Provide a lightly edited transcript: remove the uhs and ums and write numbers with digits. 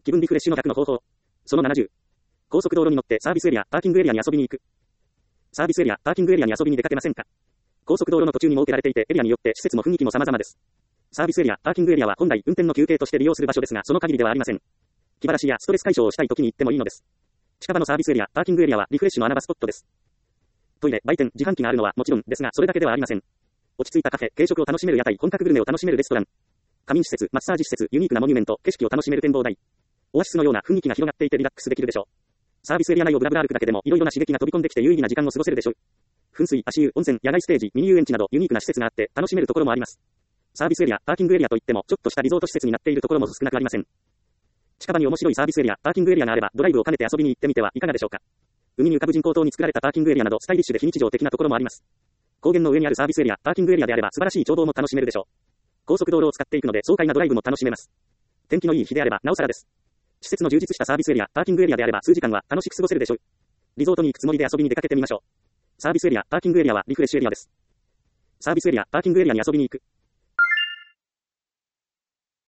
気分リフレッシュの逆の方法。その70。高速道路に乗ってサービスエリア、パーキングエリアに遊びに行く。サービスエリア、パーキングエリアに遊びに出かけませんか？高速道路の途中に設けられていて、エリアによって施設も雰囲気も様々です。サービスエリア、パーキングエリアは本来運転の休憩として利用する場所ですが、その限りではありません。気晴らしやストレス解消をしたい時に行ってもいいのです。近場のサービスエリア、パーキングエリアはリフレッシュの穴場スポットです。トイレ、売店、自販機があるのはもちろんですが、それだけではありません。落ち着いたカフェ、軽食を楽しめる屋台、本格グルメを楽しめるレストラン。仮眠施設、マッサージ施設、ユニークなモニュメント、景色を楽しめる展望台。オアシスのような雰囲気が広がっていてリラックスできるでしょう。サービスエリア内をブラブラ歩くだけでも色々な刺激が飛び込んできて有意義な時間を過ごせるでしょう。噴水、足湯、温泉、野外ステージ、ミニ遊園地などユニークな施設があって楽しめるところもあります。サービスエリア、パーキングエリアといってもちょっとしたリゾート施設になっているところも少なくありません。近場に面白いサービスエリア、パーキングエリアがあればドライブを兼ねて遊びに行ってみてはいかがでしょうか。海に浮かぶ人工島に作られたパーキングエリアなどスタイリッシュで非日常的なところもあります。高原の上にあるサービスエリア、パーキングエリアであれば素晴らしい眺望も楽しめるでしょう。高速道路を使っていくので爽快なドライブも楽しめます。天気のいい日であればなおさらです。施設の充実したサービスエリア、パーキングエリアであれば数時間は楽しく過ごせるでしょう。リゾートに行くつもりで遊びに出かけてみましょう。サービスエリア、パーキングエリアはリフレッシュエリアです。サービスエリア、パーキングエリアに遊びに行く。